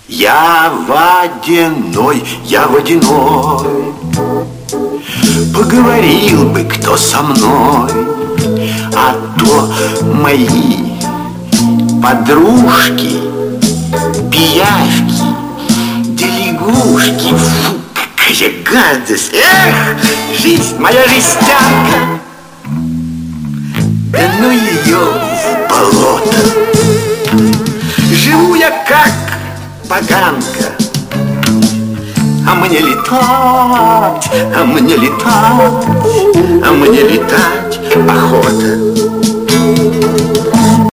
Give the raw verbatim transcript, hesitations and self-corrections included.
Я водяной, я водяной. Поговорил бы кто со мной, а то мои подружки, пиявки, да лягушки. Фу, какая гадость! Эх, жизнь, моя жестянка! Да ну ее в болото! Живу я как поганка, а мне летать, а мне летать, а мне летать охота.